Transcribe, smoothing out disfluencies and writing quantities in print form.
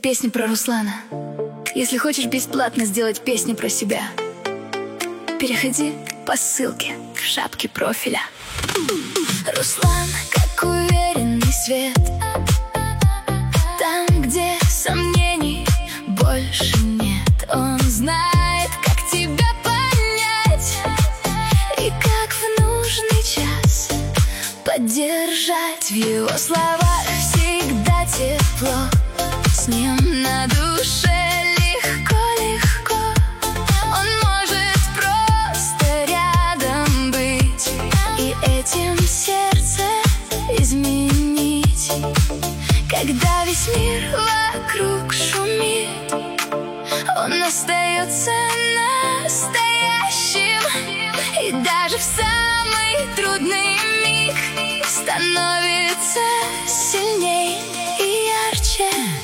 Песня про Руслана. Если хочешь бесплатно сделать песню про себя, переходи по ссылке в шапке профиля. Руслан, как уверенный свет, там, где сомнений больше нет. Он знает, как тебя понять и как в нужный час поддержать. В его словах всегда тепло, с ним на душе легко-легко. Он может просто рядом быть и этим сердце изменить. Когда весь мир вокруг шумит, он остается настоящим. И даже в самый трудный миг становится сильней и ярче.